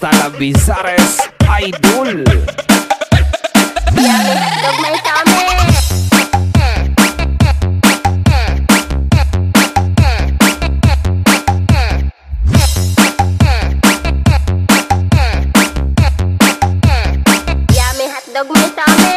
Salabizares Idol. Yummy hotdog may tummy. Yummy hotdog may tummy.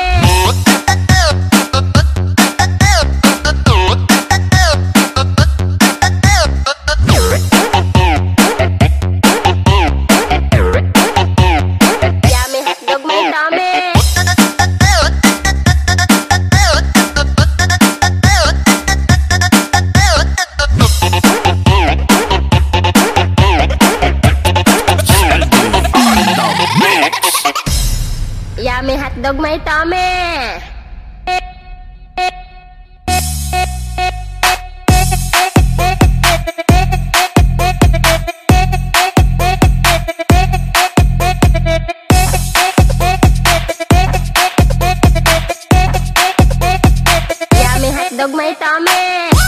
Yummy hotdog may tummy. Yummy hotdog may tummy.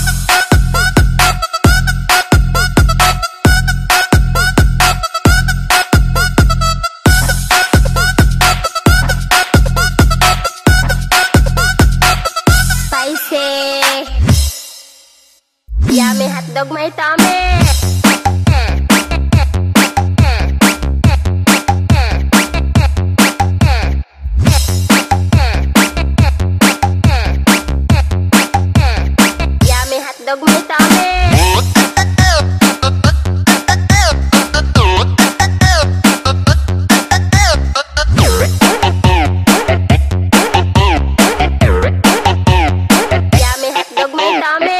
Yummy hotdog may tummy. Yummy hotdog may tummy. Yummy hotdog may tummy.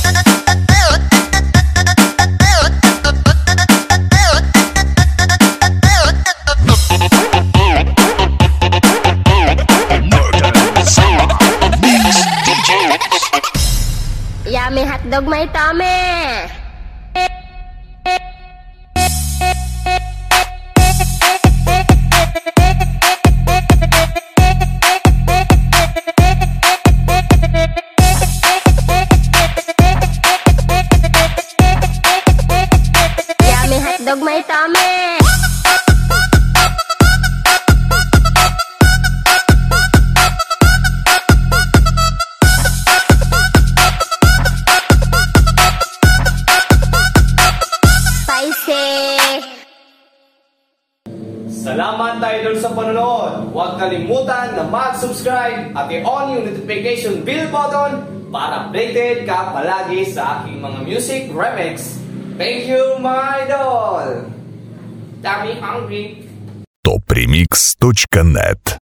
Yummy hotdog may tummy. Yummy hotdog may tummy. Salamat idol sa panonood. Huwag kalimutan na mag-subscribe at i-on yung notification bell button para updated ka palagi sa aking mga music remix. Thank you my idol. Dami hungry. topremix.net